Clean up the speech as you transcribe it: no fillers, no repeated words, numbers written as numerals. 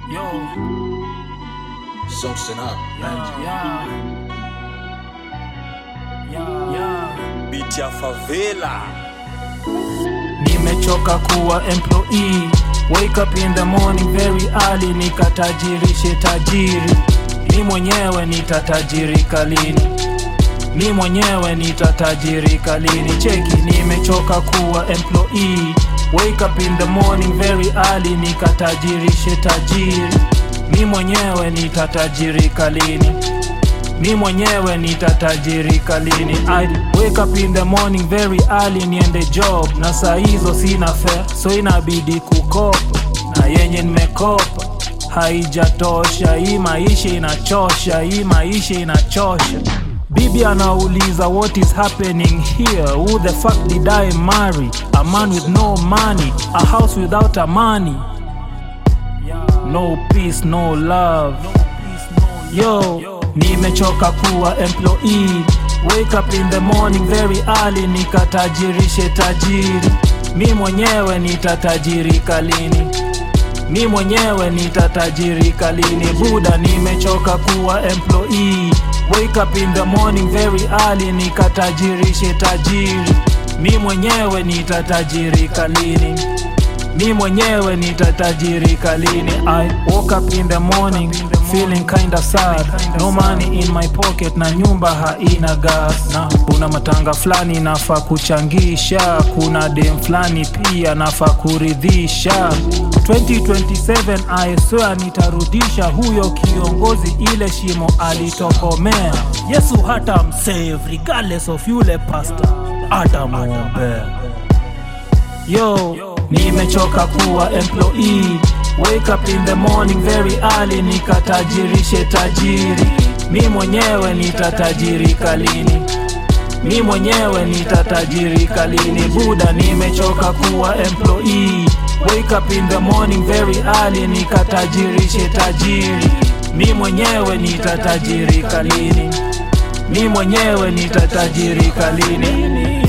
Yo, Something up. Beat ya favela. nimechoka kuwa employee. Wake up in the morning very early, nikatajirishe tajiri. Mi mwenyewe nitatajirika lini? Mi mwenyewe nitatajirika lini? Cheki, nimechoka kuwa employee. Wake up in the morning very early, nikatajirishe tajiri. Mi mwenyewe nitatajirika lini? Mi mwenyewe nitatajirika lini? I wake up in the morning very early niende job, na saa hizo sina fare, so inabidi kukopa, na yenye nimekopa haijatosha. Hii maisha inachosha, hii maisha inachosha. Bibi anauliza what is happening here? Who the fuck did I marry? A man with no money, a house without a money. No peace, no love. Yo, nimechoka kuwa employee. Wake up in the morning very early, nikatajirishe tajiri. Mi mwenyewe nitatajirika lini? Mi mwenyewe nitatajirika lini? Buda, nimechoka kuwa employee. Wake up in the morning very early, nikatajirishe tajiri. Mi mwenyewe nitatajirika lini? Mi mwenyewe nitatajirika lini? I woke up in the morning feeling kinda sad. No money in my pocket na nyumba haina gas. Na kuna matanga flani nafaa kuchangisha, kuna dem flani pia nafaa kuridhisha. 2027 I swear nitarudisha huyo kiongozi ile shimo alitokomea. Yesu hata msave regardless of yule pastor, hata muombe. Yo, nimechoka kuwa employee. Wake up in the morning very early, nikatajirishe tajiri. Mi mwenyewe nitatajirika lini? Mi mwenyewe nitatajirika lini? Buda, nimechoka kuwa employee. Wake up in the morning very early, nikatajirishe tajiri. Mi mwenyewe nitatajirika lini? Mi mwenyewe nitatajirika lini?